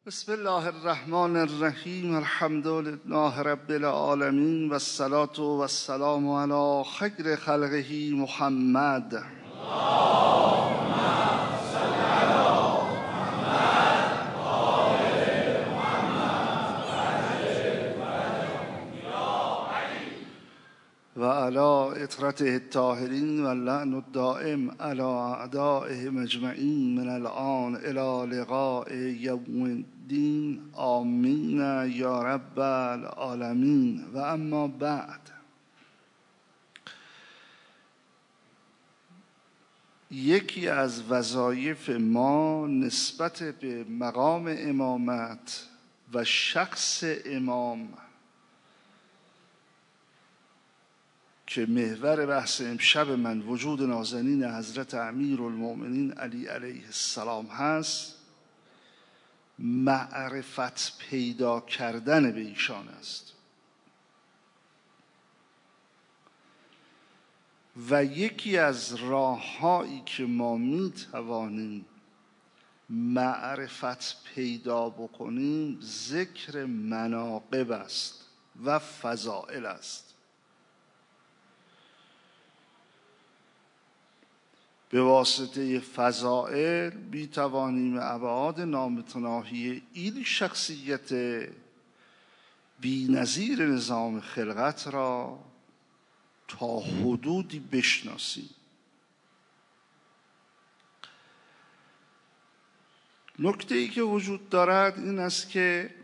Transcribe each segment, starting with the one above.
بسم الله الرحمن الرحیم. الحمد لله رب العالمین و الصلاة و السلام علی خیر خلقه محمد. و علی اطرته الطاهرین و اللعن الدائم علی اعدائهم اجمعین من الآن الی لقاء یوم الدین. آمین یا رب العالمین. و اما بعد، یکی از وظایف ما نسبت به مقام امامت و شخص امام که محور بحث امشب من وجود نازنین حضرت امیرالمؤمنین علی علیه السلام هست، معرفت پیدا کردن به ایشان است. و یکی از راه‌هایی که ما می‌توانیم معرفت پیدا بکنیم ذکر مناقب است و فضائل است. به واسطه فضائل می‌توانیم ابعاد نامتناهی این شخصیت بی‌نظیر نظام خلقت را تا حدودی بشناسیم. نکته‌ای که وجود دارد این است که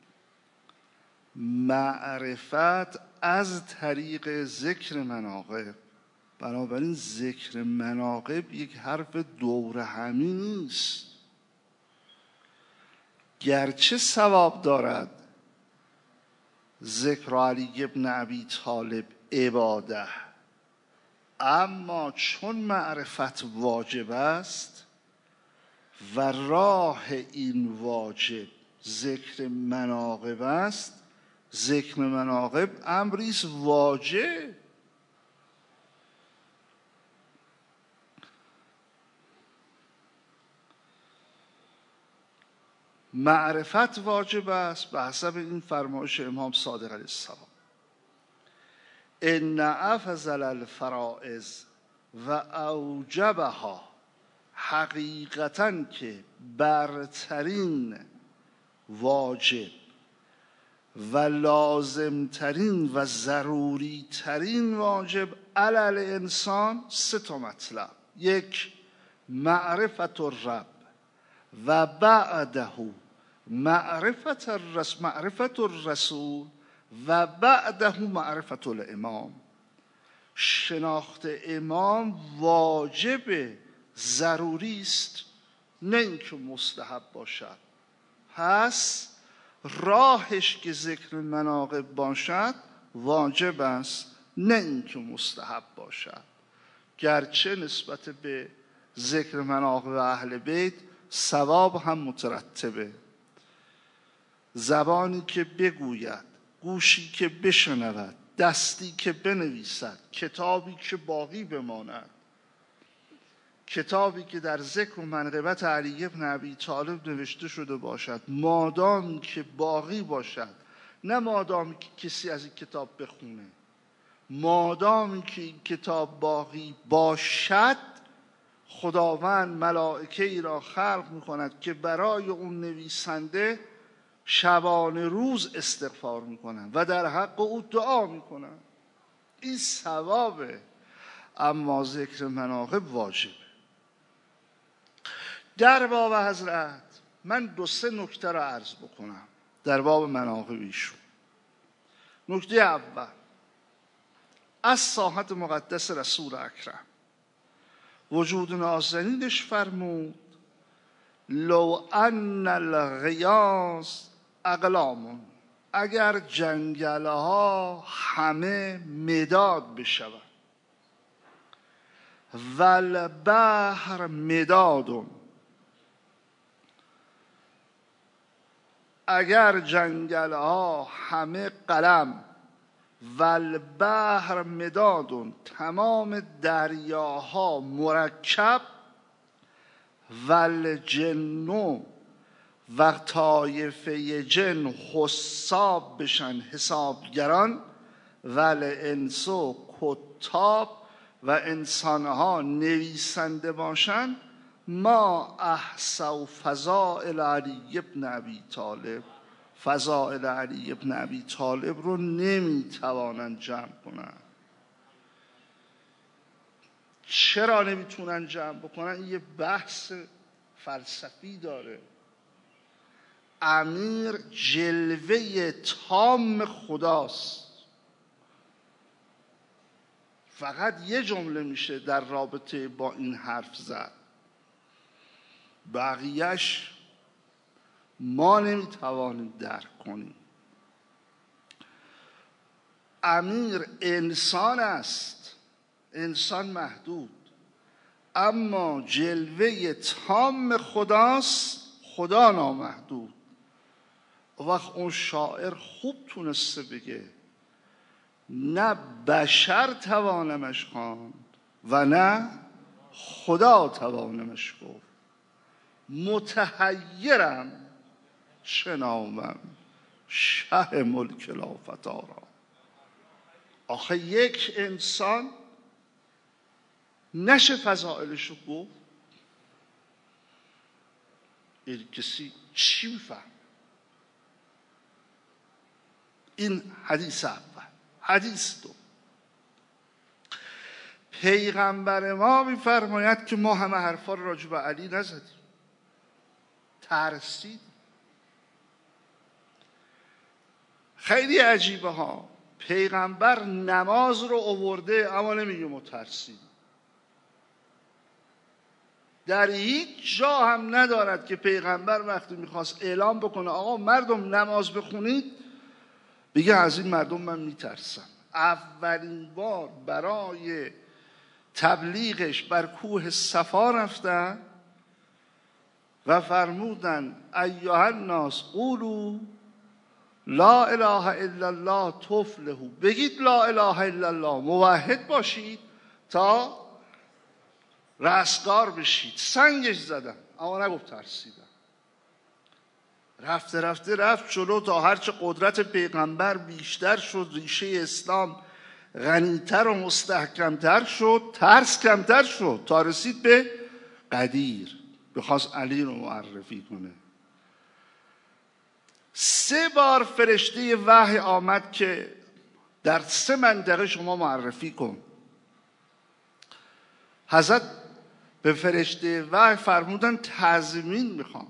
معرفت از طریق ذکر مناقب، بنابراین ذکر مناقب یک حرف دور همی نیست، گرچه ثواب دارد ذکر علی ابن ابی طالب عباده، اما چون معرفت واجب است و راه این واجب ذکر مناقب است، ذکر مناقب امری است واجب. معرفت واجب است به حسب این فرمایش امام صادق علیه السلام: ان افضل الفرائض و اوجبها، حقیقتاً که برترین واجب و لازمترین و ضروری ترین واجب علی الانسان سه تا مطلب: یک، معرفت الرب و بعده معرفت الرسول و بعده معرفت الامام. شناخت امام واجب ضروری است، نه اینکه مستحب باشد. پس راهش که ذکر مناقب باشد واجب است، نه اینکه مستحب باشد، گرچه نسبت به ذکر مناقب اهل بیت ثواب هم مترتبه. زبانی که بگوید، گوشی که بشنود، دستی که بنویسد، کتابی که باقی بماند، کتابی که در ذکر و منقبت علی ابن ابی طالب نوشته شده باشد، مادامی که باقی باشد، نه مادامی که کسی از این کتاب بخونه، مادامی که این کتاب باقی باشد، خداوند ملائکه ای را خلق می‌کند که برای اون نویسنده شبانه روز استغفار می‌کنند و در حق او دعا می‌کنند. این ثوابه، اما ذکر مناقب واجبه. در باب حضرت من دو سه نکته را عرض بکنم در باب مناقب ایشون. نکته اول، از ساحت مقدس رسول اکرم وجود نازنینش فرمود: لو ان الغیاث اقلام، اگر جنگله ها همه مداد بشود، و البحر مداد، اگر جنگله ها همه قلم، و البحر مداد، تمام دریاها مرکب، و الجن و طایفه جن حساب بشن حسابگران، ول انسو کتاب و انسانها نویسنده باشن، ما احصوا فضائل علی بن ابی طالب، فضائل علی بن ابی طالب رو نمیتوانن جمع کنن. چرا نمیتونن جمع بکنن؟ یه بحث فلسفی داره. امیر جلوه تام خداست. فقط یه جمله میشه در رابطه با این حرف زد، بقیهش ما نمیتوانیم درک کنیم. امیر انسان است، انسان محدود، اما جلوه تام خداست، خدا نامحدود. وقت اون شاعر خوب تونسته بگه نه بشر توانمش خواند و نه خدا توانمش گفت. متحیرم چه نامم شه ملک لافتارا. آخه یک انسان نشه فضائلشو گفت؟ این کسی چی میفهم؟ این حدیث اول. حدیث دو، پیغمبر ما میفرماید که ما همه حرفا رو راجع به علی نزدیم، ترسید. خیلی عجیبه ها، پیغمبر نماز رو آورده اما نمیگه ما ترسید. در هیچ جا هم ندارد که پیغمبر وقتی میخواست اعلام بکنه آقا مردم نماز بخونید بگه از این مردم من میترسم. اولین بار برای تبلیغش بر کوه صفا رفتن و فرمودن ایها الناس قولوا لا اله الا الله تفلحوا، بگید لا اله الا الله، موحد باشید تا رستگار بشید. سنگش زدن اما نگفت ترسیدن. رفت جلو تا هرچه قدرت پیغمبر بیشتر شد، ریشه اسلام غنیتر و مستحکمتر شد، ترس کمتر شد تا رسید به قدیر. بخواست علی رو معرفی کنه. 3 بار فرشته وحی آمد که در 3 منطقه شما معرفی کن. حضرت به فرشته وحی فرمودن تضمین میخوام.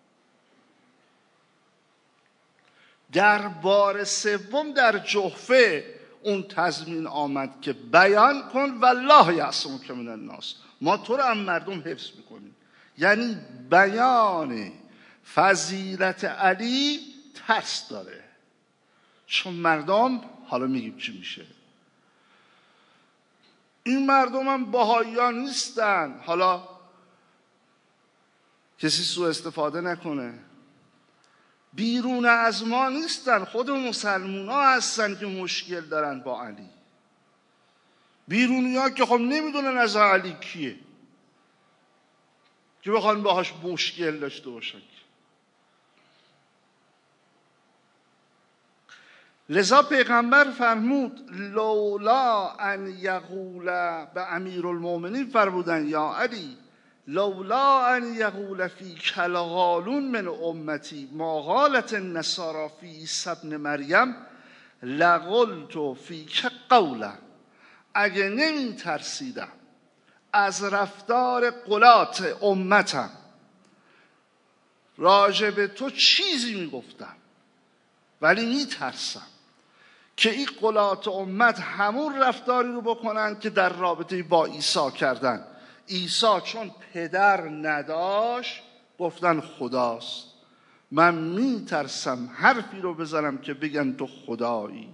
در بار 3 در جحفه اون تضمین آمد که بیان کن والله یعصمک من الناس، ما تو رو هم مردم حفظ میکنیم. یعنی بیان فضیلت علی ترس داره، چون مردم حالا میگیم چی میشه. این مردم هم بهائیان نیستن، حالا کسی سوء استفاده نکنه، بیرون از ما نیستن، خود مسلمون ها هستن که مشکل دارن با علی. بیرونی ها که خب نمیدونن از علی کیه که بخوان باهاش مشکل داشته باشن. لذا پیغمبر فرمود لولا ان یقول، به امیرالمومنین فرمودن یا علی لولا ان یقول فی کلغالون من امتی ما قالت النصارى فی عیسی ابن مریم لقلت فیک قولا. اگه نمی ترسیدم از رفتار غلات امتم راجع به تو چیزی می گفتم، ولی می ترسم که این غلات امت همون رفتاری رو بکنن که در رابطه با عیسی کردن. عیسی چون پدر نداشت گفتن خداست، من می ترسم حرفی رو بزنم که بگن تو خدایی.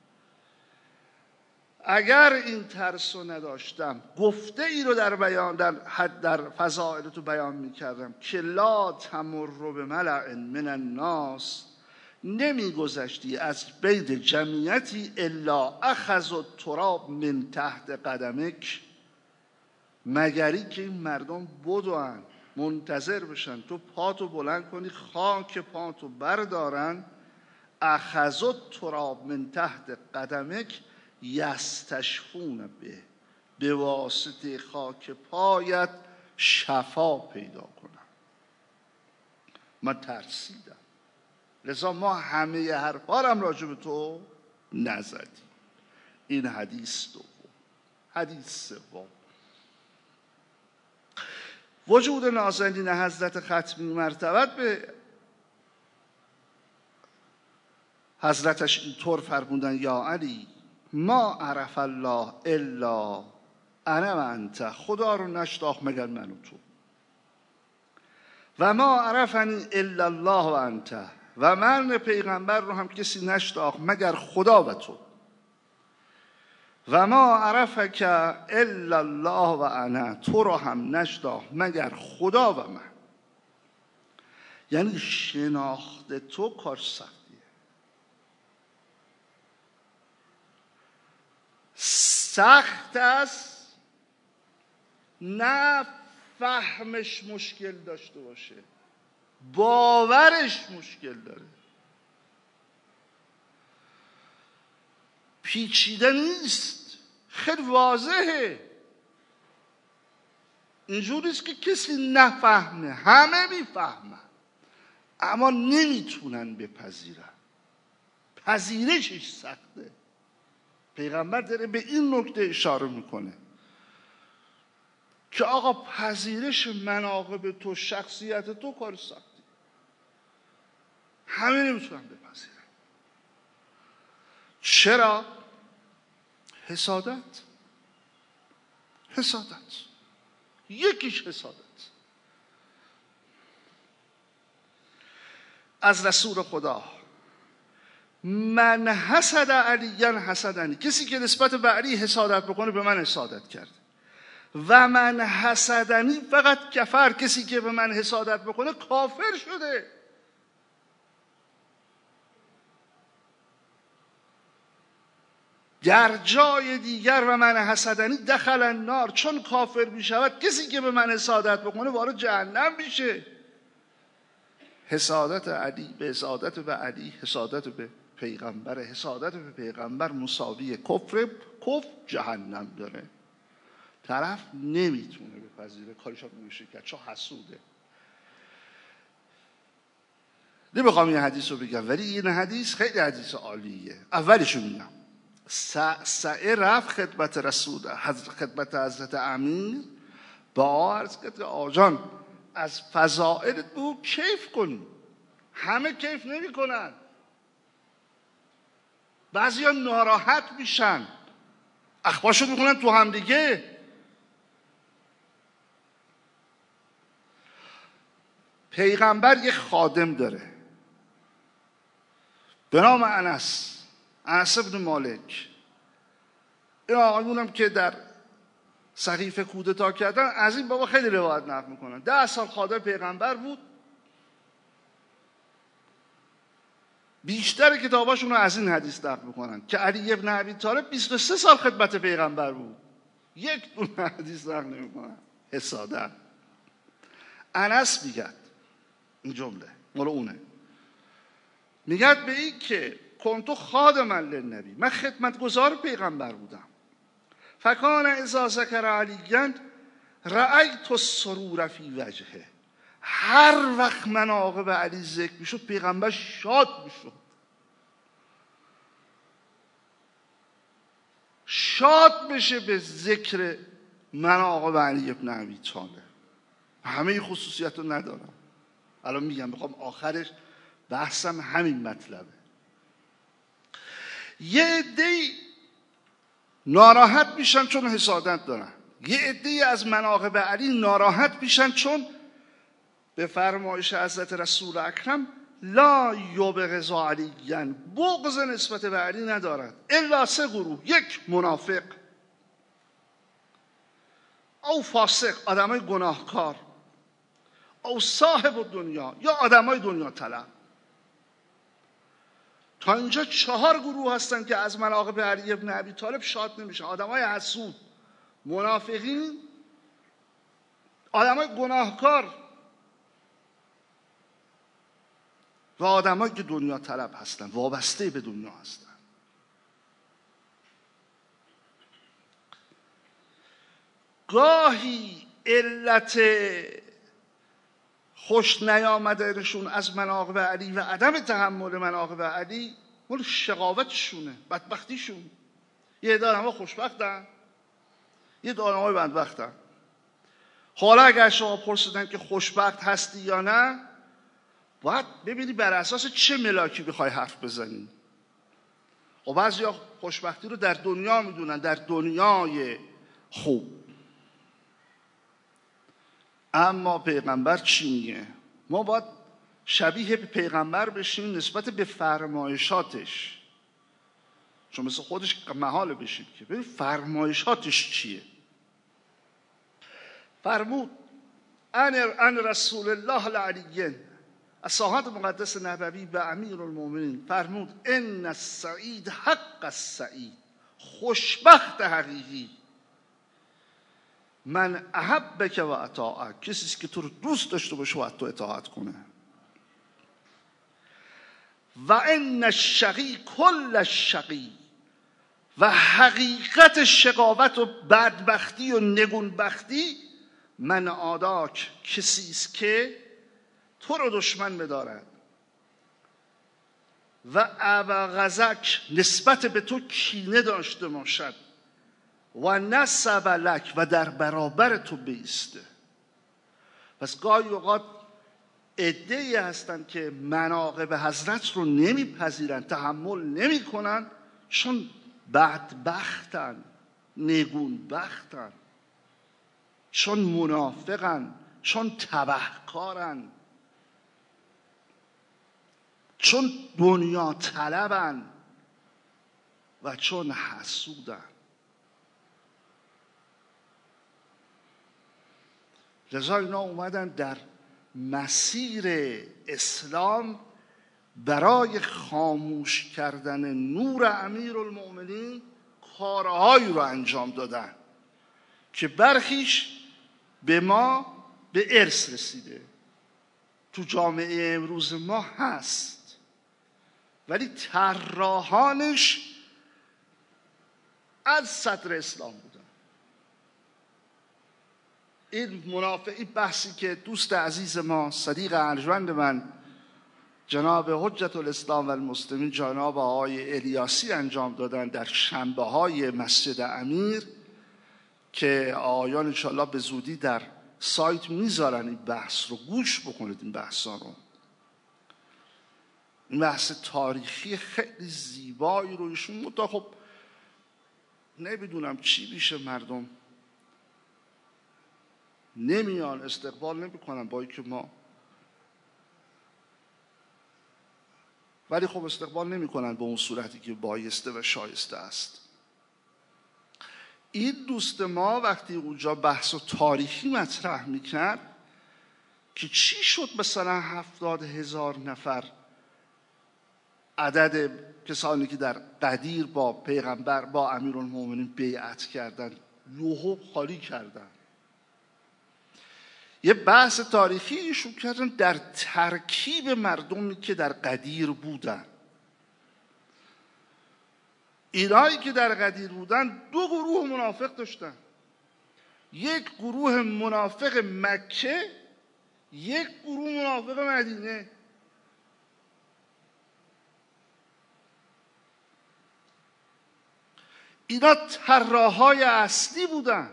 اگر این ترس رو نداشتم گفته ای رو در بیان در فضائل تو بیان می کردم که لا تمر به ملأ من الناس، نمی گذشتی از بین جمعیتی الا اخذ التراب من تحت قدمک، مگری که این مردم بدوان منتظر بشن تو پاتو بلند کنی خاک پاتو بردارن. اخذت تراب من تحت قدمک یستشفون به واسطه خاک پایت شفا پیدا کنم. من ترسیدم، لذا ما همه حرفا هم راجع به تو نزدیم. این حدیث دوم. حدیث سوم، وجود نازنین حضرت ختمی مرتبت به حضرتش اینطور فرمودن یا علی ما عرف الله الا انا و انت، خدا رو نشناخت مگر من و تو. و ما عرفنی الا الله و انت، و من پیغمبر رو هم کسی نشناخت مگر خدا و تو. و ما عرفک الا الله و انا، تو رو هم نشناخت مگر خدا و من. یعنی شناخت تو کار سختیه. سخت است نه فهمش مشکل داشته باشه، باورش مشکل داره. پیچیده نیست، خیلی واضحه. اینجوریست که کسی نفهمه، همه میفهمن اما نمیتونن بپذیرن. پذیرشش سخته. پیغمبر داره به این نکته اشاره میکنه که آقا پذیرش مناقب تو، شخصیت تو کار سختی، همه نمیتونن بپذیرن. چرا؟ حسادت. یکیش حسادت. از رسول خدا من حسد علیاً حسدنی، کسی که نسبت به علی حسادت بکنه به من حسادت کرد. و من حسدنی فقط کفر، کسی که به من حسادت بکنه کافر شده. در جای دیگر و من حسدنی دخل النار، چون کافر میشود کسی که به من حسادت بکنه وارد جهنم میشه. حسادت علی به حسادت به علی، حسادت به پیغمبر، حسادت به پیغمبر مساوی کفر جهنم داره. طرف نمیتونه بپذیره، کارش نمیشه کرد، چون حسوده. نمیخوام این حدیث رو بگم، ولی این حدیث خیلی حدیث عالیه. اولشو میگم، سعی رفت خدمت رسول، خدمت حضرت امیر، با عرض کرد که آجان از فضائل تو کیف کن. همه کیف نمی کنن، بعضی ها ناراحت میشن، اخبارشو میکنن تو هم دیگه. پیغمبر یک خادم داره به نام انس ابن مالک. این آقایونم که در سقیفه کودتا کردن از این بابا خیلی روایت نقل میکنن. 10 سال خادم پیغمبر بود. بیشتر کتاباشون رو از این حدیث نقل میکنن که علی ابن ابی طالب 23 سال خدمت پیغمبر بود. یک دونه حدیث نقل نمیکنن. حسادت. انس میگد، این جمله مال اونه، میگد به این که کنتو خادما للنبی، من خدمتگزار پیغمبر بودم. فکان اذا ذکر علیاً رأیت السرور فی وجهه، هر وقت مناقب علی ذکر میشد پیغمبر شاد میشد. شاد بشه به ذکر مناقب علی ابن ابی طالب. همه خصوصیت رو ندارم، الان میگم، بخوام آخرش بحثم همین مطلبه. یه عده‌ای ناراحت میشن چون حسادت دارن، یه عده‌ای از مناقب علی ناراحت میشن چون به فرمایش حضرت رسول اکرم لا یبغض علیاً، بغض نسبت به علی ندارد الا 3 گروه: یک منافق، او فاسق، آدمای گناهکار، او صاحب دنیا، یا آدمای دنیا طلب. تا اینجا 4 گروه هستن که از مناقب علی ابن ابی طالب شاد نمیشن: آدمای حسود، منافقین، آدمای گناهکار و آدمایی که دنیا طلب هستن، وابسته به دنیا هستن. گاهی علت خوش نیامدنشون از مناقب علی و عدم تحمل مناقب علی مال شقاوتشونه، بدبختیشون. یه عده آدم‌ها خوشبختن، یه عده آدم‌ها بدبختن. حالا اگر شما پرسیدن که خوشبخت هستی یا نه، باید ببینی بر اساس چه ملاکی بخوای حرف بزنی. و بعضیا خوشبختی رو در دنیا میدونن، در دنیای خوب. اما پیغمبر چی میگه؟ ما باید شبیه به پیغمبر بشیم نسبت به فرمایشاتش، چون مثل خودش محال بشیم که ببین فرمایشاتش چیه. فرمود ان رسول الله العلی، از ساحت مقدس نبوی به امیر المؤمنین فرمود ان السعید حق السعید، خوشبخت حقیقی، من احبک و اطاعک، کسی که تو رو دوست داشته باشه و تو اطاعت کنه. و ان الشقی کل الشقی، و حقیقت شقاوت و بدبختی و نگونبختی من عاداک، کسی است که تو رو دشمن بدارد، و ابغضک، نسبت به تو کینه داشته باشد، و نسب لک، و در برابر تو بیسته. پس گاهی اوقات عده‌ای هستن که مناقب حضرت رو نمیپذیرن، تحمل نمیکنن، چون بدبختن، نگونبختن، چون منافقن، چون تبهکارن، چون دنیا طلبن و چون حسودن. لذا اینا اومدن در مسیر اسلام برای خاموش کردن نور امیرالمؤمنین کارهایی رو انجام دادن که برخیش به ما به ارث رسیده، تو جامعه امروز ما هست، ولی طراحانش از صدر اسلام بودن. این بحثی که دوست عزیز ما، صدیق ارجمند من، جناب حجت الاسلام و المسلمین جناب آقای الیاسی انجام دادن در شنبه های مسجد امیر، که آقایان انشاءالله به زودی در سایت میذارن این بحث رو، گوش بکنید این بحثا رو. این بحث تاریخی خیلی زیبایی رو ایشون متا. خب نمیدونم چی میشه، مردم نمیان استقبال نمیکنن با اینکه ما، ولی خب استقبال نمیکنن به اون صورتی که بایسته و شایسته است. این دوست ما وقتی اونجا بحث و تاریخی مطرح میکرد که چی شد مثلا 70,000 نفر عدد کسانی که در قدیر با پیغمبر با امیرالمؤمنین بیعت کردن یوهو خالی کردن. یه بحث تاریخی ایشون کردن در ترکیب مردمی که در قدیر بودن. اینایی که در قدیر بودن دو گروه منافق داشتن، یک گروه منافق مکه، یک گروه منافق مدینه. اینا طراحای اصلی بودن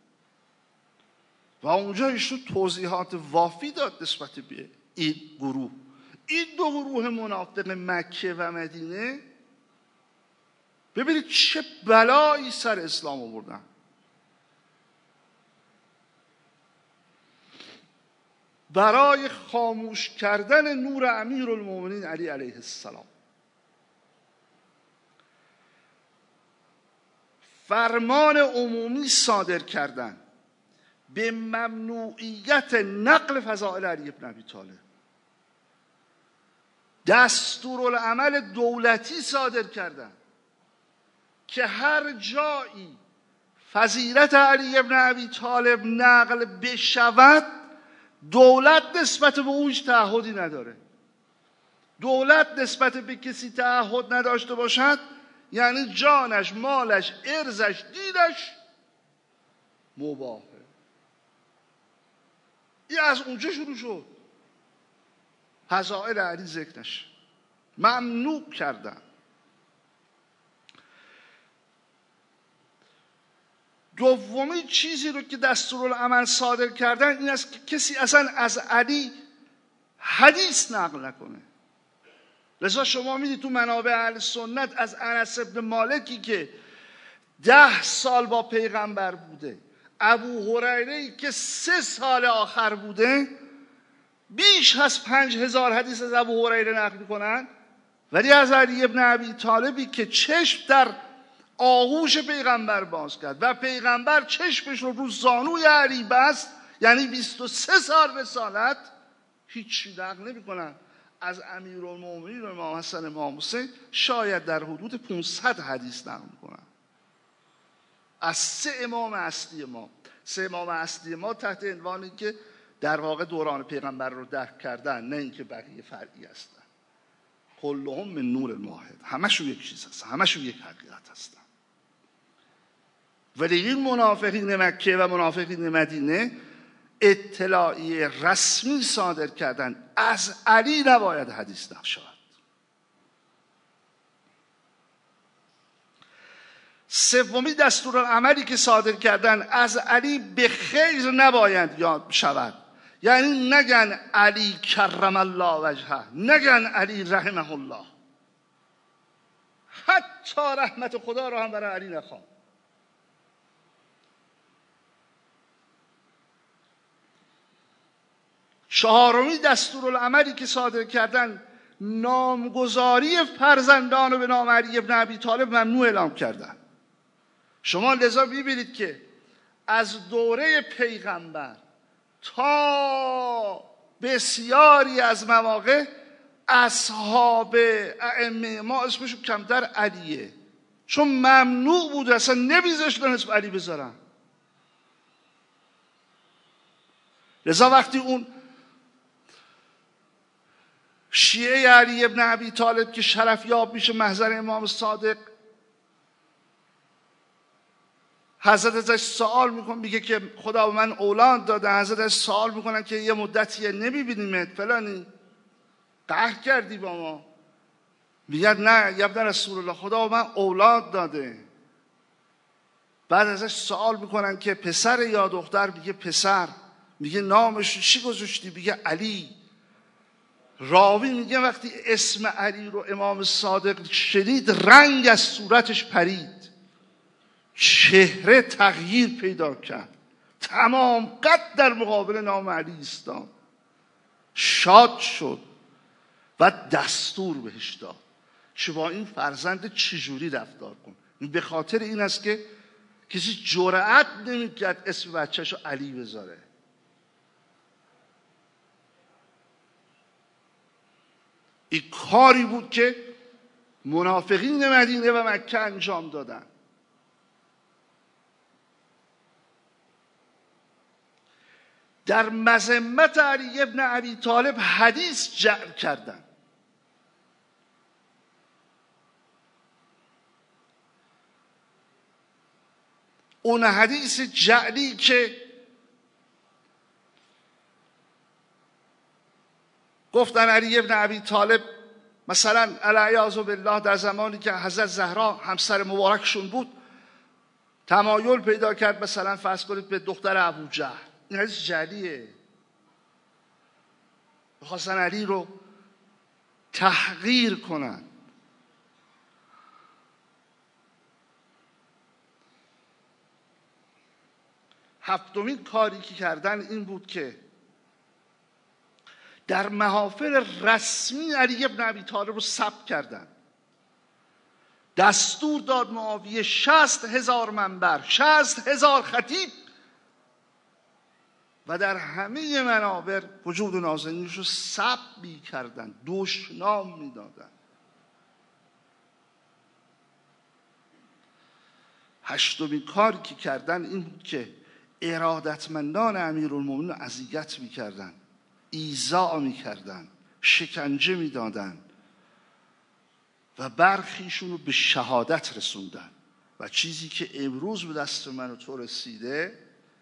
و اونجا ایشون توضیحات وافی داد نسبت به این گروه. این دو گروه منافق مکه و مدینه، ببینید چه بلایی سر اسلام آوردن. برای خاموش کردن نور امیرالمؤمنین علی علیه السلام فرمان عمومی صادر کردن به ممنوعیت نقل فضائل علی بن ابی طالب. دستورالعمل دولتی صادر کردن که هر جایی فضیلت علی بن ابی طالب نقل بشود دولت نسبت به اون هیچ تعهدی نداره. دولت نسبت به کسی تعهد نداشته باشد یعنی جانش، مالش، ارزش، دینش مباهه. این از اونجا شروع شد. فضائل علی ذکر نشه، ممنوع کردن. دومی چیزی رو که دستورالعمل صادر کردن این است که کسی اصلا از علی حدیث نقل نکنه. لذا شما میدید تو منابع اهل سنت از انس بن مالکی که 10 سال با پیغمبر بوده، ابو هریره‌ای که 3 سال آخر بوده، بیش از 5000 حدیث از ابو هریره نقل میکنن. ولی از علی ابن ابی طالبی که چشم در آغوش پیغمبر باز کرد و پیغمبر چشمش رو زانوی علی بست، یعنی 23 سال رسالت، هیچی نقل نمیکنن. از امیرالمومنین امام حسن امام حسین شاید در حدود 500 حدیث نقل میکنن از 3 امام اصلی ما. 3 امام اصلی ما تحت عنوانی که در واقع دوران پیغمبر رو درک کردن، نه اینکه بقیه فرعی هستن. کلهم من نور الموحد، همشون یک چیز هستن، همشون یک حقیقت هستن. ولی این منافقین مکه و منافقین مدینه اطلاعیه رسمی صادر کردن از علی نباید حدیث نقل شود. سومی دستورالعملی که صادر کردن از علی به خیر نباید یاد شود. یعنی نگن علی کرم الله وجهه، نگن علی رحمه الله، حتی رحمت خدا رو هم برای علی نخوان. چهارمی دستورالعملی که صادر کردن نامگذاری فرزندان به نام علی ابن ابی طالب ممنوع اعلام کردن. شما لذا ببینید که از دوره پیغمبر تا بسیاری از مواقع اصحاب ائمه ما اسمشون کمتر علیه، چون ممنوع بود، اصلا نمیذاشتن اسم علی بذارن. لذا وقتی اون شیعه علی ابن ابی طالب که شرفیاب میشه محضر امام صادق، حضرت ازش سوال میکنه، میگه که خدا به من اولاد داده. حضرت ازش سوال میکنن که یه مدتیه نمیبینیمت فلانی، قهر کردی با ما؟ میگه نه یا ابن رسول الله، خدا به من اولاد داده. بعد ازش سوال میکنن که پسر یا دختر؟ میگه پسر. میگه نامش چی گذاشتی؟ میگه علی. راوی میگه وقتی اسم علی رو امام صادق شنید رنگ از صورتش پرید، چهره تغییر پیدا کرد، تمام قد در مقابل نام علی ایستاد، شاد شد و دستور بهش داد که با این فرزند چجوری رفتار کن. به خاطر این است که کسی جرأت نمیکرد اسم بچه‌شو علی بذاره. این کاری بود که منافقین مدینه و مکه انجام دادن. در مذمت علی ابن ابی طالب حدیث جعل کردن. اون حدیث جعلی که گفتن علی ابن ابی طالب مثلا العیاذ بالله در زمانی که حضرت زهرا همسر مبارکشون بود تمایل پیدا کرد مثلا فرض کنید به دختر ابوجهل. این حدیث جعلیه. می‌خواستن علی رو تحقیر کنن. هفتمین کاری که کردن این بود که در محافل رسمی علی ابن ابی طالب رو ثبت کردن. دستور داد معاویه 60,000 منبر، 60,000 خطیب و در همه منابر وجود نازنینش رو ثبت می‌کردن، دشنام می‌دادن. هشتمین کاری که کردن این بود که ارادتمندان امیرالمومنین رو اذیت می‌کردن، ایذا می‌کردن، شکنجه می‌دادن، و برخیشون رو به شهادت رسوندن. و چیزی که امروز به دست من و تو رسیده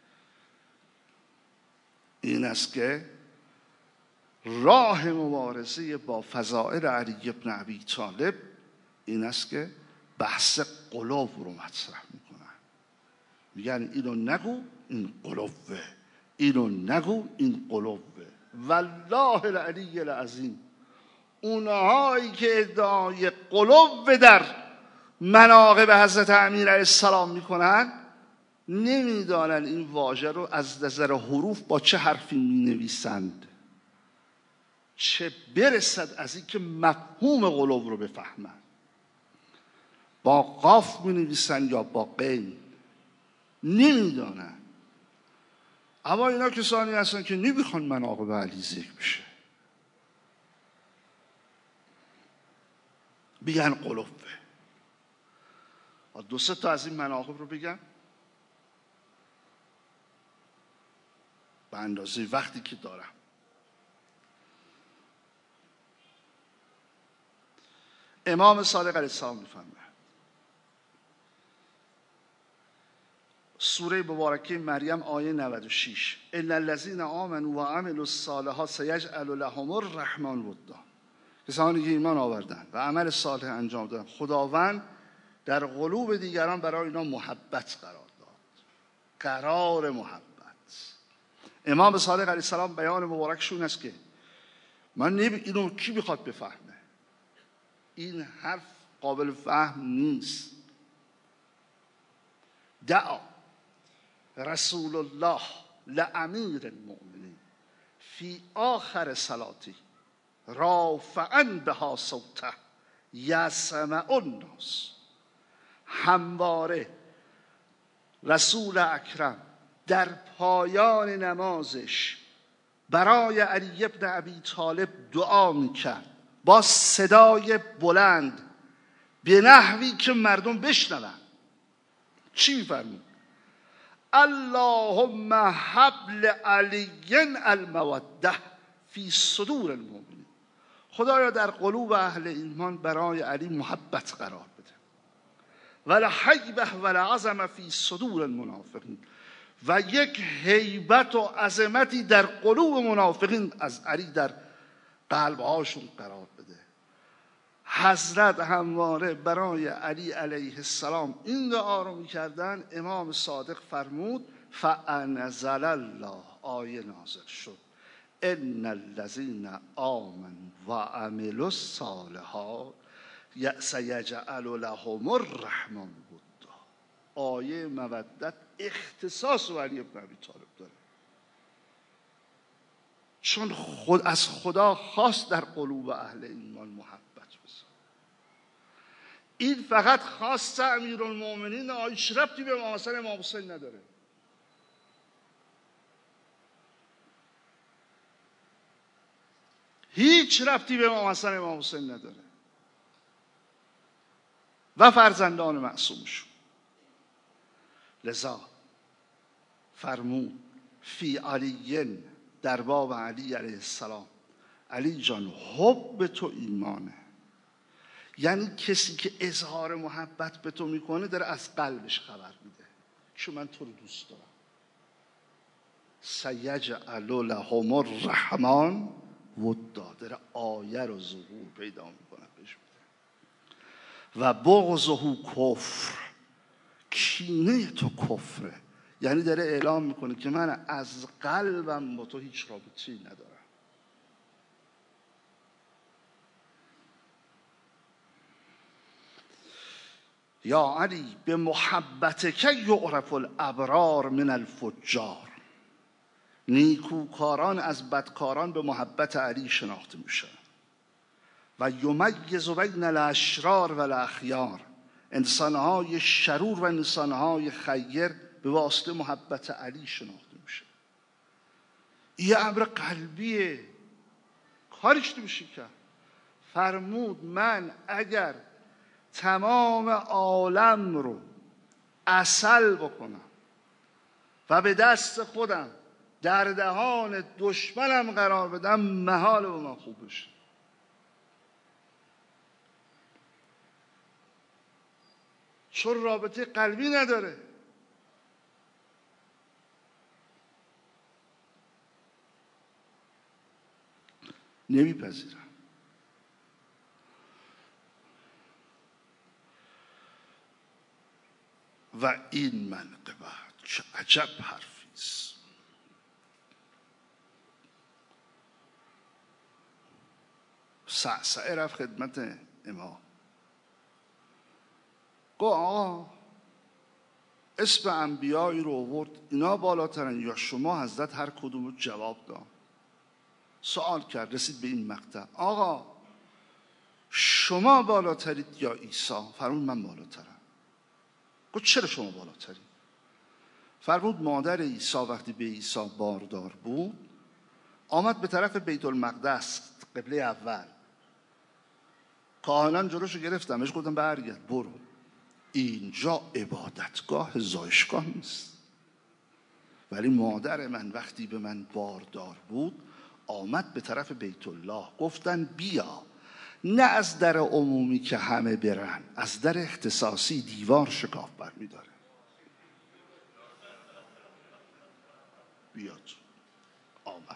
این است که راه مبارزه با فضائل علی بن ابی طالب این است که بحث قلوب رو مطرح میکنن. میگن اینو نگو این قلوبه، اینو نگو این قلوبه. والله العلی العظیم اونهایی که ادعای قلوب در مناقب حضرت امیر علیه السلام میکنن نمیدانن این واژه رو از نظر حروف با چه حرفی مینویسند، چه برسد از این که مفهوم قلوب رو بفهمن. با قاف مینویسن یا با قین نمیدانن. اما اینا کسانی هستن که نمیخوان مناقب علی ذکر بشه، بگن قلوبه. دو سه تا از این مناقب رو بگم به اندازه وقتی که دارم. امام صادق علیه السلام میفرماید سوره مبارکه مریم آیه 96 ان الذين آمنوا وعملوا الصالحات سيجعل لهم الرحمن ودا. کسانی که ایمان آوردن و عمل صالح انجام دادن خداوند در قلوب دیگران برای اینا محبت قرار داد. قرار محبت. امام صادق علیه السلام بیان مبارکشون است که من اینو کی میخواد بفهمه؟ این حرف قابل فهم نیست. دعا رسول الله لامیر المؤمنین فی آخر صلاته رافعا بها صوته یسمع الناس. همواره رسول اکرم در پایان نمازش برای علی بن ابی طالب دعا میکرد با صدای بلند به نحوی که مردم بشنون. چی میفرمود؟ اللهم حبل علی الموده فی صدور المؤمنین. خدایا در قلوب اهل ایمان برای علی محبت قرار بده. ولحیبه ولعظمه فی صدور المنافقین. و یک هیبت و عظمتی در قلوب منافقین از علی در قلبهاشون قرار بده. حضرت همواره برای علی علیه السلام این دعا رو میکردن. امام صادق فرمود فانزل الله، آیه نازل شد ان الذين آمنوا وعملوا الصالحات سيجعل لهم الرحمن ودا. آیه مودت اختصاص و علی بن ابی طالب داره، چون از خدا خواست در قلوب اهل ایمان محبت بذاره. این فقط خاص امیرالمؤمنین، هیچ ربطی به امام حسین نداره. هیچ ربطی به امام حسین نداره و فرزندان معصومشون. لذا فرمود فی علی، در باب علی علیه السلام، علی جان حب تو ایمانه. یعنی کسی که اظهار محبت به تو میکنه داره از قلبش خبر میده که من تو رو دوست دارم. سیجعل لهم الرحمن ودا، داره آیه رو ظهور پیدا میکنه بهش میده. و بغضه کفر، کینه تو کفره. یعنی داره اعلام میکنه که من از قلبم با تو هیچ رابطه‌ای ندارم. یا علی به محبتک یعرف الابرار من الفجار. نیکوکاران از بدکاران به محبت علی شناخته میشن. و یمیز بین الاشرار و الاخیار، انسانهای شرور و انسانهای خیر به واسطه محبت علی شناخته میشه. این امر قلبیه، کارش نمیشه کرد. فرمود من اگر تمام عالم رو عسل بکنم و به دست خودم در دهان دشمنم قرار بدم، محال به من خوب بشه. چون رابطه قلبی نداره. نمیپذیرم. و این منقبت چه عجب حرفیست. صعصعه رفت خدمت امام، گفت آقا اسم انبیایی رو آورد، اینا بالاترن یا شما؟ حضرت هر کدوم رو جواب داد. سوال کرد، رسید به این مقطع، آقا شما بالاترید یا عیسی؟ فرمود من بالاترم. گفت چرا شما بالاترید؟ فرمود مادر عیسی وقتی به عیسی باردار بود آمد به طرف بیت المقدس، قبله اول. کاهنان جلوشو گرفتم، بهش گفتم برگرد، برو، اینجا عبادتگاه زایشگاه نیست. ولی مادر من وقتی به من باردار بود آمد به طرف بیت الله، گفتن بیا، نه از در عمومی که همه برن، از در اختصاصی دیوار شکاف برمیداره. بیاد. آمد.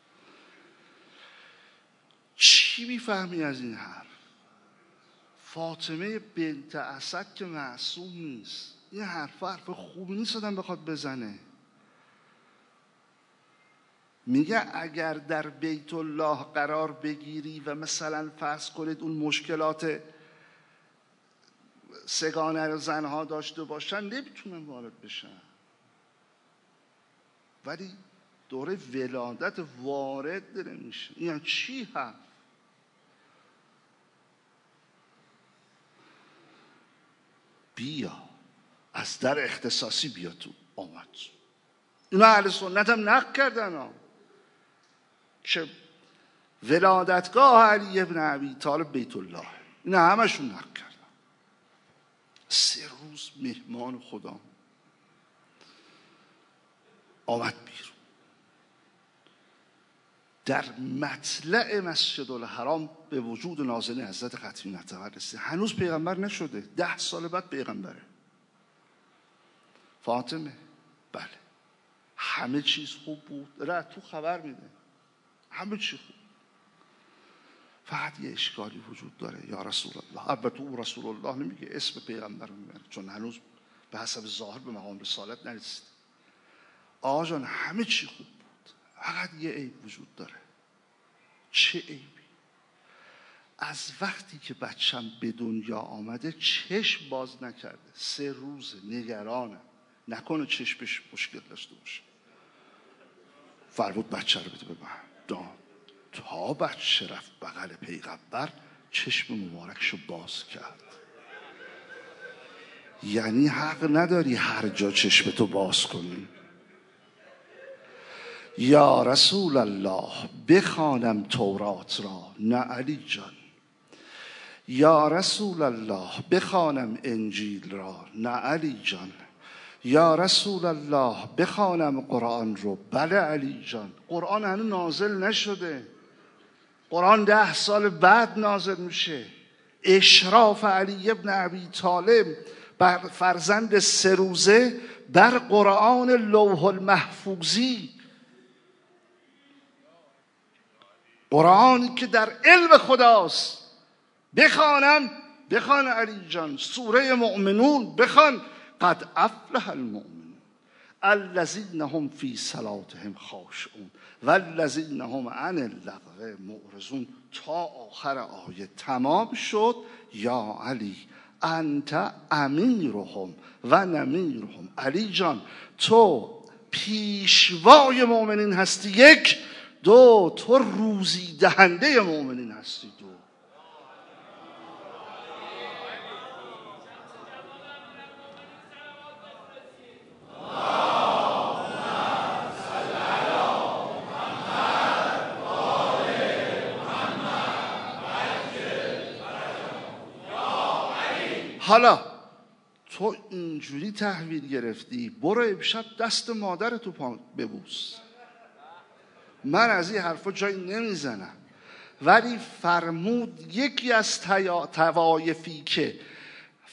چی میفهمی از این حرف؟ فاطمه بنت اسد که معصوم نیست. این حرف خوبی نیست آدم بخواد بزنه. میگه اگر در بیت الله قرار بگیری و مثلا فرض کنید اون مشکلات سگانه رو زنها داشته باشن نمیتونن وارد بشن، ولی دوره ولادت وارد نمیشه. این چی هست؟ بیا، از در اختصاصی بیا تو. آمد. اینا اهل سنت هم نقد کردن که ولادتگاه علی ابن ابی طالب بیت الله، اینا همشون نقد کردن. 3 روز مهمان خدا آمد بیرون. در مطلع مسجد الحرام به وجود نازنین حضرت ختمی نتبر رسید. هنوز پیغمبر نشده، 10 سال بعد پیغمبره. فاطمه بله همه چیز خوب بود، تو خبر میده همه چیز خوب، فقط یه اشکالی وجود داره یا رسول الله. البته او رسول الله نمیگه، اسم پیغمبر رو میبره چون هنوز به حسب ظاهر به مقام رسالت نرسید. آقا جان همه چی خوب بود، فقط یه عیب وجود داره. چه عیبی؟ از وقتی که بچم به دنیا آمده چشم باز نکرده. 3 روز نگرانم نکنه چشمش مشکل داشته باشه. فرمود بچه رو بده به من. تا بچه رفت بغل پیغمبر چشم مبارکشو باز کرد. یعنی حق نداری هر جا چشمتو باز کنی. یا رسول الله بخوانم تورات را؟ نه علی جان. یا رسول الله بخوانم انجیل را؟ نه علی جان. یا رسول الله بخوانم قرآن رو؟ بله علی جان. قرآن هنوز نازل نشده، قرآن 10 سال بعد نازل میشه. اشراف علی ابن ابی طالب بر فرزند 3 روزه بر قرآن لوح المحفوظی، قرآنی که در علم خداست. بخوان علی جان سوره مؤمنون، بخوان قد افلح المؤمنون الذین هم فی صلاتهم خاشعون والذین هم عن اللغو معرضون تا آخر آیه تمام شد. یا علی انت امیرهم و نمیرهم. علی جان تو پیشوای مؤمنین هستی 1، 2 تو روزی دهنده مؤمنین هستی 2. حالا تو اینجوری تحویل گرفتی، برو امشب دست مادرتو ببوس. من از این حرفا جایی نمیزنم، ولی فرمود یکی از توایفی که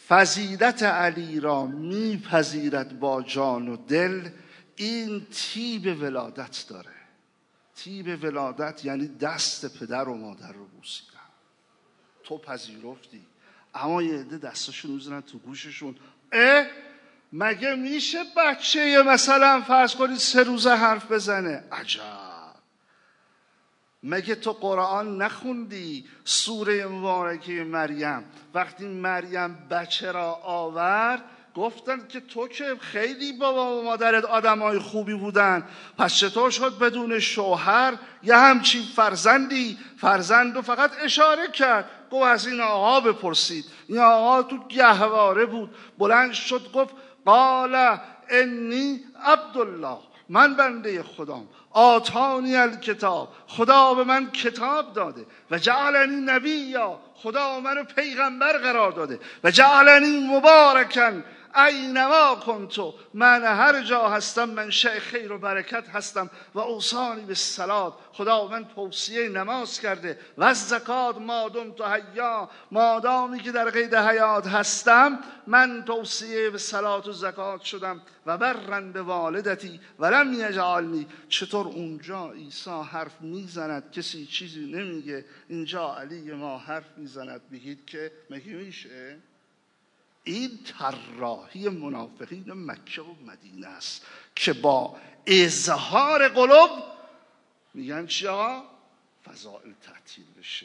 فضیلت علی را میپذیرد با جان و دل، این طیب ولادت داره. طیب ولادت یعنی دست پدر و مادر رو بوسیدن. تو پذیرفتی، اما یه عده دستاشون میزنن تو گوششون. مگه میشه بچه مثلا فرض کنید 3 روزه حرف بزنه؟ عجب. مگه تو قرآن نخوندی سوره مبارکه مریم؟ وقتی مریم بچه را آورد گفتن که تو که خیلی بابا و مادرت آدمای خوبی بودن، پس چطور شد بدون شوهر یه همچین فرزندی؟ فرزند رو فقط اشاره کرد، گفت از این آقا بپرسید. این آقا تو گهواره بود، بلند شد گفت قال انی عبدالله، من بنده خدام، آتانی الکتاب، خدا به من کتاب داده، و جعلنی نبیا، خدا منو پیغمبر قرار داده، و جعلنی مبارکن اینما کنتو، من هر جا هستم منشأ خیر و برکت هستم، و اوصانی بالصلاة، خدا من توصیه نماز کرده، و از زکات ما دمت حیا، مادامی که در قید حیات هستم من توصیه به صلات و زکات شدم، و برن به والدتی ولم یجعلنی. چطور اونجا عیسی حرف میزند کسی چیزی نمیگه، اینجا علی ما حرف میزند بگید که مگه میشه؟ این طراحی منافقین مکه و مدینه است که با اظهار قلوب میگن چیا؟ فضائل تعطیل بشه.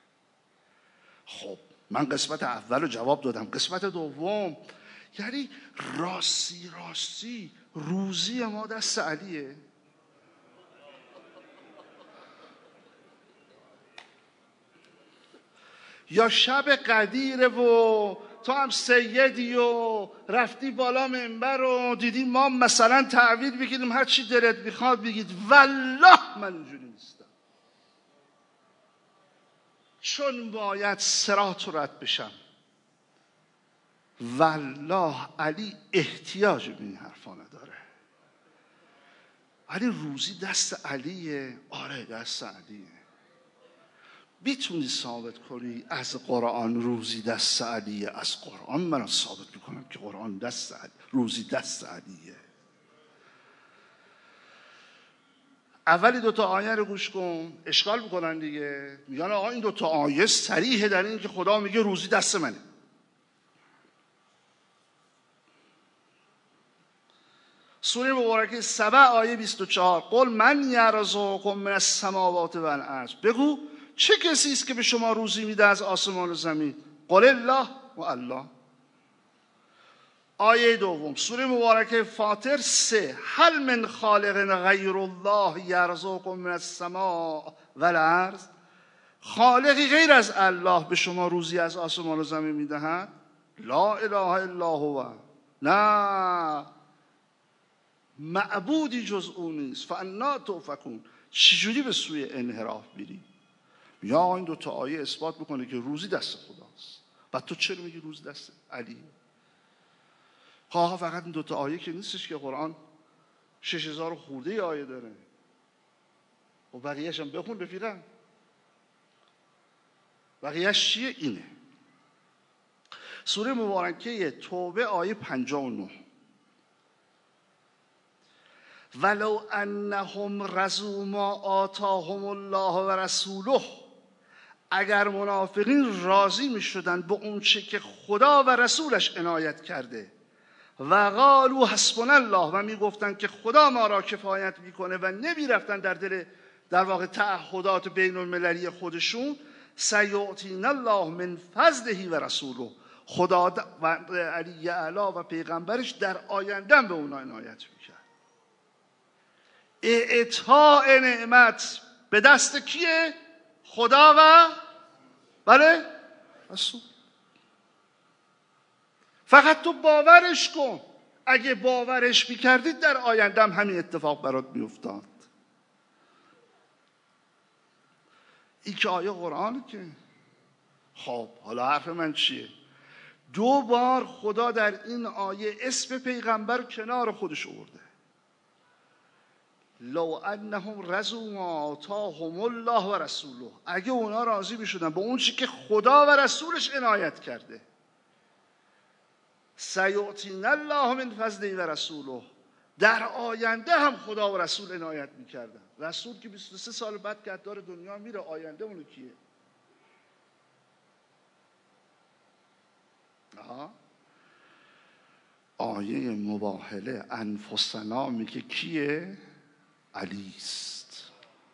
خب من قسمت اول رو جواب دادم. قسمت دوم یعنی راستی روزی ما دست علیه؟ یا شب قدیره و تو هم سیدی و رفتی بالا منبر و دیدی ما مثلا تعویض بگیریم هر چی دلت میخواد بگید؟ والله من اینجوری نیستم، چون باید صراط رد بشم. والله علی احتیاج به این حرفا نداره. ولی روزی دست علیه. آره دست علیه. میتونی ثابت کنی از قرآن روزی دست علیه؟ از قرآن من ثابت میکنم که قرآن روزی دست علیه. اولی 2 آیه رو گوش کن، اشکال میکنن دیگه، میگن آقا این 2 آیه صریحه در این که خدا میگه روزی دست منه. سوره مبارکه سبع آیه 24 قل من یرزقکم من السماوات والارض، بگو چه کسی است که به شما روزی میده از آسمان و زمین؟ قل الله و الله. آیه دوم سوره مبارکه فاطر 3 هل من خالق غیر الله یرزقکم من السماء والارض، خالقی غیر از الله به شما روزی از آسمان و زمین میدهد؟ لا اله الا هو، نه معبودی جز او نیست. فانا تؤفکون، چجوری به سوی انحراف میری؟ یا این 2 آیه اثبات میکنه که روزی دست خداست. بعد تو چرا میگی روزی دست علی؟ فقط این 2 آیه که نیستش که قرآن 6000 خورده آیه داره و بقیه‌اش هم بخون بفیرن. بقیه‌اش چیه؟ اینه سوره مبارکه توبه آیه 59 ولو انهم رضوا ما آتاهم الله و رسوله، اگر منافقین راضی می شدن به اون چه که خدا و رسولش عنایت کرده، و قالوا حسبنا الله، و می گفتن که خدا ما را کفایت میکنه، و نمی رفتن در واقع تعهدات بین المللی خودشون، سیؤتینا الله من فضله و رسوله، خدا و علی اعلی و پیغمبرش در آینده به اونا عنایت میکرد. اعطاء نعمت به دست کیه؟ خدا و بله رسول. فقط تو باورش کن. اگه باورش میکردید در آینده هم همین اتفاق برات میافتاد. این که آیه قرآن که خب حالا حرف من چیه؟ 2 بار خدا در این آیه اسم پیغمبر کنار خودش آورده. لو انهم رضوا ما آتاهم الله و رسوله، اگه اونا راضی میشدن به اون چی که خدا و رسولش عنایت کرده. سیؤتینا الله من فضله و رسوله، در آینده هم خدا و رسول عنایت میکردن. رسول که 23 سال بعد گدار دنیا میره، آینده اونو کیه؟ آیه مباهله انفسنا میگه کیه؟ علیست.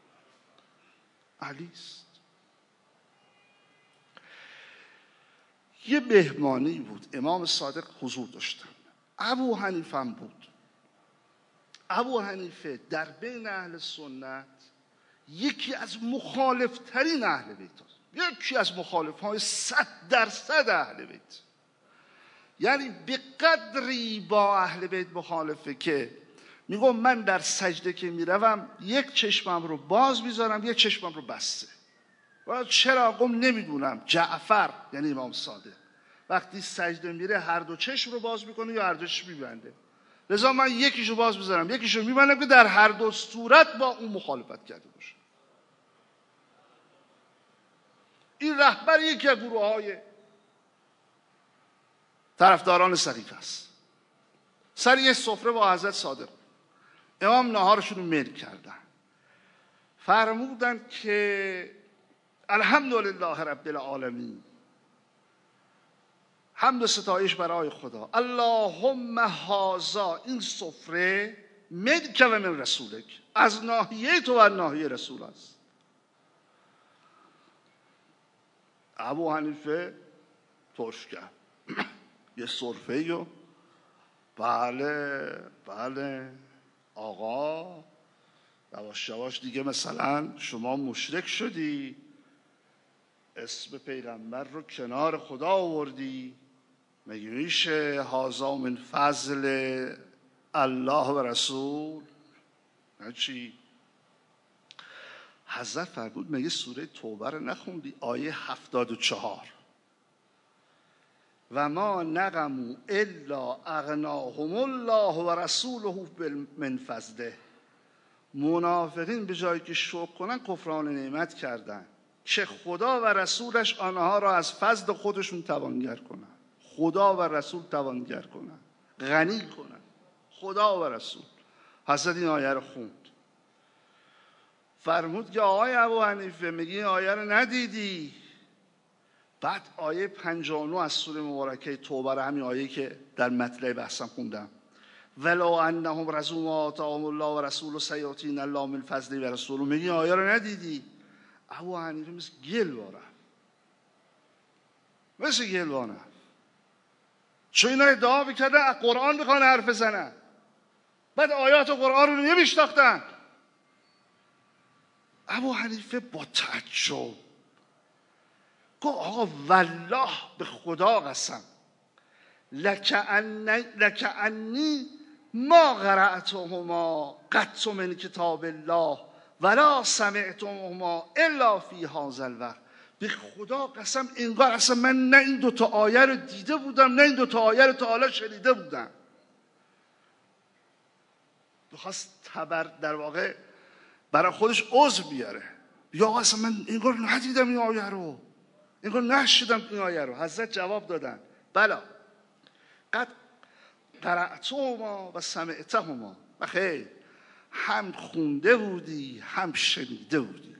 علیست. یه مهمانی بود، امام صادق حضور داشتن، ابو حنیفه هم بود. ابو حنیفه در بین اهل سنت یکی از مخالفترین اهل بیت هست، یکی از مخالفهای 100% اهل بیت. یعنی به قدری با اهل بیت مخالفه که میگم من در سجده که میروم یک چشمم رو باز میذارم، یک چشمم رو بسته. چرا؟ قم نمیدونم. جعفر یعنی امام صادق وقتی سجده میره هر دو چشم رو باز میکنه یا هر دو چشم میبنده، لذا من یکیشو باز میذارم یکیشو میبندم که در هر دو صورت با اون مخالفت کرده باشه. این رهبر یکی از گروه های طرفداران صریف است. سر یه سفره با حضرت صادق امام نهارشون رو میل کردن، فرمودن که الحمدلله رب العالمین، حمد و ستایش برای خدا، اللهم هذا، این سفره منک و من رسولک، از ناحیه تو و ناحیه رسول است. ابو حنیفه توش کرد یه سرفه و بله آقا یواش یواش دیگه مثلا شما مشرک شدی، اسم پیغمبر رو کنار خدا آوردی، مگه میشه هذا من فضل الله و رسول؟ نه چی؟ حضرت فرمود مگه سوره توبه رو نخوندی؟ آیه 74 و ما نقموا الا اغناهم الله و رسوله من فضله. منافقین به جایی که شکر کنن کفران نعمت کردن که خدا و رسولش آنها را از فضل خودشون توانگر کنن. خدا و رسول توانگر کنن، غنی کنن، خدا و رسول. حضرت این آیه رو خوند، فرمود که آقای ابو حنیفه میگی این آیه رو ندیدی؟ بعد آیه 59 از سوره مبارکه توبه رو، همین آیه که در مطلع بحثم خوندم، ولو انهم رضوا ما آتاهم الله و رسوله سیؤتینا الله من فضله و رسوله، میگی این آیه رو ندیدی؟ ابو حنیفه مثل گل واره، مثل گل واره، چون اینا ادعا میکردن قرآن میخوان حرف بزنن، بعد آیات قرآن رو نمیشناختن. ابو حنیفه با تعجب گفت آقا والله به خدا قسم لکعنی ما قرأتهما قط من کتاب الله ولا سمعتهما الا فی هذا الوقت. به خدا قسم انگار اصلا من نه این دوتا آیه رو دیده بودم نه این دوتا آیه رو تا حالا شنیده بودم. بخواست در واقع برای خودش عذر بیاره، یا اصلا من انگار ندیدم این آیه رو، انگار نشیدم این آیه رو. حضرت جواب دادن بلا قد قرأتهما و سمعتهما. و خیر، هم خونده بودی هم شنیده بودی،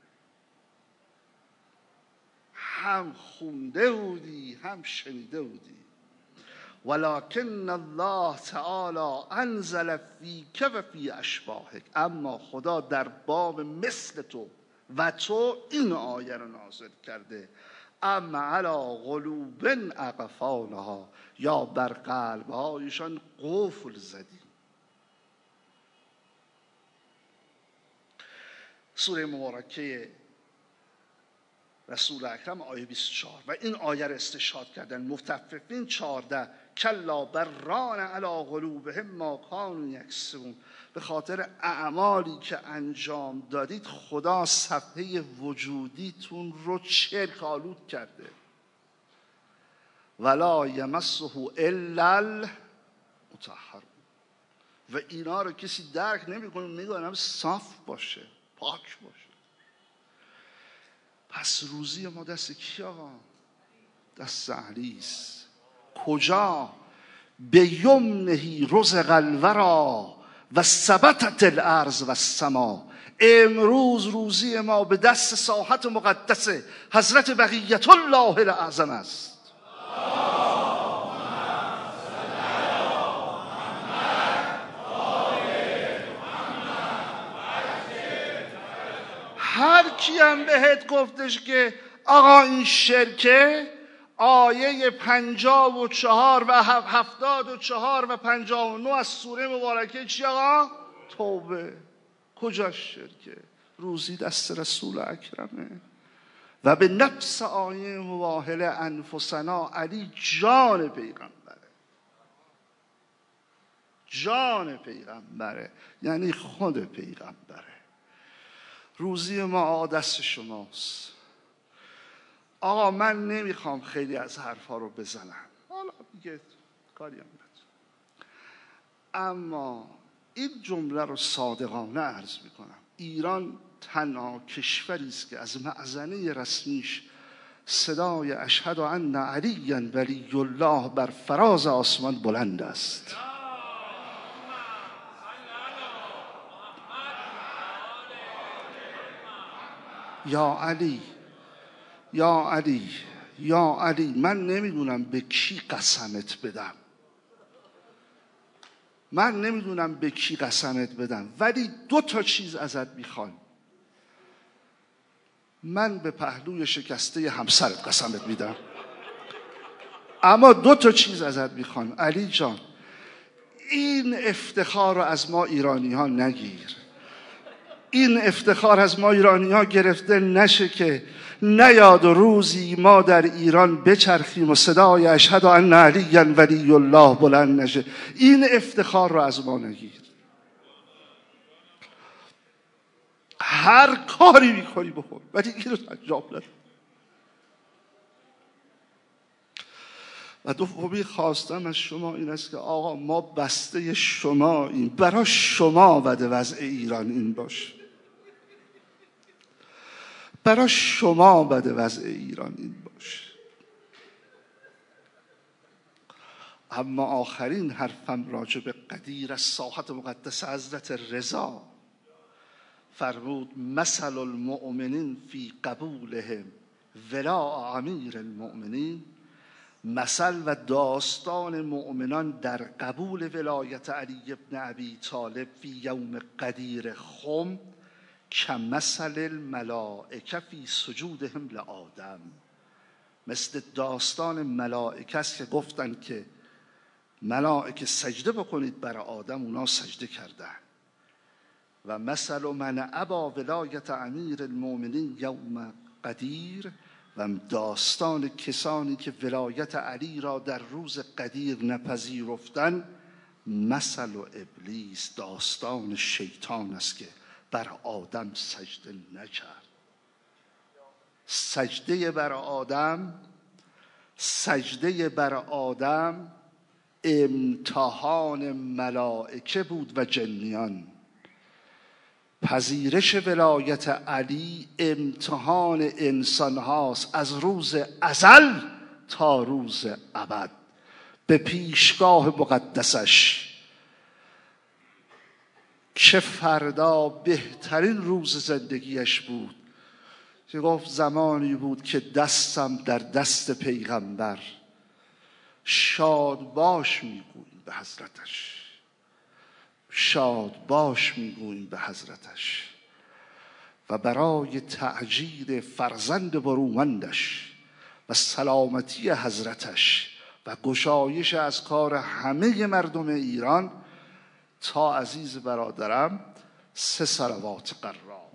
هم خونده بودی هم شنیده بودی. ولکن الله تعالی انزل فیک و فی اشباهک، اما خدا در باب مثل تو و تو این آیه رو نازل کرده. اما علی قلوب اقفالها، یا بر قلبهایشان قفل زدیم. سوره مبارکه رسول اکرم آیه 24 و این آیه رو استشهاد کردن مطففین 14 کلا بران علی قلوبهم ما کانوا یکسبون. به خاطر اعمالی که انجام دادید خدا صفحه وجودیتون رو چرک آلود کرده. ولا یمسه الا المطهرون. و اینا رو کسی درک نمیکنه، میگه صاف باشه، پاک باشه. پس روزی ما دست کی آقا؟ دست علیست. کجا؟ به یمنه رزق الورا و ثبتت الارض و السما. امروز روزی ما به دست ساحت مقدس حضرت بقیت الله الاعظم است. هر کی هم بهت گفتش که آقا این شرکه، آیه 54 و 74 و 59 از سوره مبارکه چی آقا؟ توبه. کجاش شرکه؟ روزی دست رسول اکرمه. و به نفس آیه مواهله انفسنا، علی جان پیغمبره، جان پیغمبره، یعنی خود پیغمبره. روزی ما دست شماست. آقا من نمیخوام خیلی از حرفا رو بزنم، حالا دیگه کاری هم ندارم، اما این جمله رو صادقانه عرض میکنم. ایران تنها کشوری است که از مأذنه رسمیش صدای اشهد ان علی ولی الله بر فراز آسمان بلند است. یا علی، یا علی، یا علی. من نمیدونم به کی قسمت بدم، من نمیدونم به کی قسمت بدم، ولی 2 تا چیز ازت میخوام. من به پهلوی شکسته همسرت قسمت میدم، اما 2 تا چیز ازت میخوام. علی جان، این افتخار رو از ما ایرانی ها نگیر. این افتخار از ما ایرانی ها گرفته نشه که نیاد روزی ما در ایران بچرخیم و صدای اشهد ان علی ولی الله بلند نشه. این افتخار رو از ما نگیر. هر کاری میکنی بکن، ولی این رو انجام نده. و دومی خواستم از شما این است که آقا ما بسته شماییم، برای شما بده وضع ایران این باشه، برای شما بده وضع ایران این باشه. اما آخرین حرفم راجع به قدیر از ساحت مقدس حضرت رضا فرمود مثل المؤمنین فی قبولهم ولاء امیر المؤمنین. مثل و داستان مؤمنان در قبول ولایت علی ابن ابی طالب فی یوم قدیر خم کمثل الملائکه فی سجودهم لآدم. مثل داستان ملائکه است که گفتن که ملائکه سجده بکنید برای آدم، اونا سجده کردن. و مثل من ابا ولایت امیر المؤمنین یوم قدیر، و داستان کسانی که ولایت علی را در روز قدیر نپذیرفتن مثل و ابلیس، داستان شیطان است که بر آدم سجده نکرد. سجده بر آدم، سجده بر آدم امتحان ملائکه بود و جنیان. پذیرش ولایت علی امتحان انسان هاست از روز ازل تا روز ابد به پیشگاه مقدسش. چه فردا بهترین روز زندگیش بود که گفت زمانی بود که دستم در دست پیغمبر، شاد باش میگوییم به حضرتش، شاد باش میگوییم به حضرتش. و برای تعجیل فرزند برومندش و سلامتی حضرتش و گشایش از کار همه مردم ایران تا عزیز برادرم 3 صلوات قرار